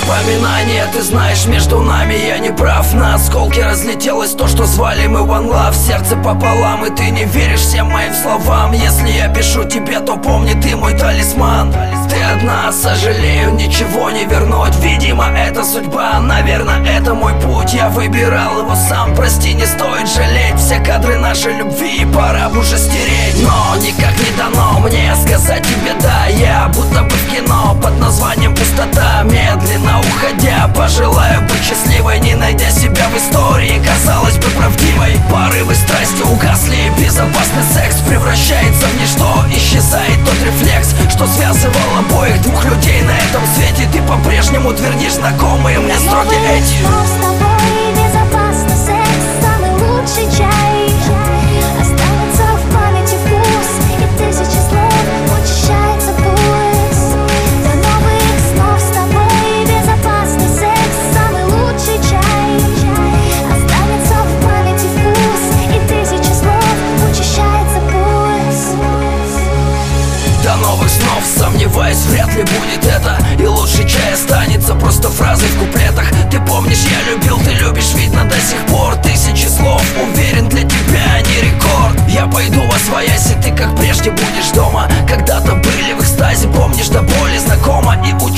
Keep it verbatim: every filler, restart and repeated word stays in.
воспоминания, ты знаешь, между нами я не прав. На осколки разлетелось то, что звали мы One Love. Сердце пополам, и ты не веришь всем моим словам. Если я пишу тебе, то помни, ты мой талисман. Ты одна, сожалею, ничего не вернуть. Видимо, это судьба, наверное, это мой путь. Я выбирал его сам, прости, не стоит жалеть. Все кадры нашей любви пора бы уже стереть. Но никак не дано мне сказать тебе да. Я будто бы в кино под названием «Пустота». Медленно уходя, пожелаю быть счастливой, не найдя себя в истории, казалось бы, правдивой. Порывы страсти угасли, безопасный секс превращается в ничто. Исчезает тот рефлекс, что связывал обоих двух людей на этом свете. Ты по-прежнему твердишь знакомые мне строки эти. С тобой безопасный секс, самый лучший чай. Останется в памяти вкус, и тысячи слов очищается пульс. До новых снов с тобой безопасный секс, самый лучший чай. Останется в памяти вкус, и тысячи слов очищается пульс. До новых снов, сомневаюсь, вряд ли будет это. И лучший чай останется просто фразой в куплетах. Ты помнишь, я любил, ты любишь, видно, до сих пор. Тысячи слов, уверен, для тебя не рекорд. Я пойду восвоясь, и ты как прежде будешь дома. Когда-то были в экстазе, помнишь, до боли знакомо. И у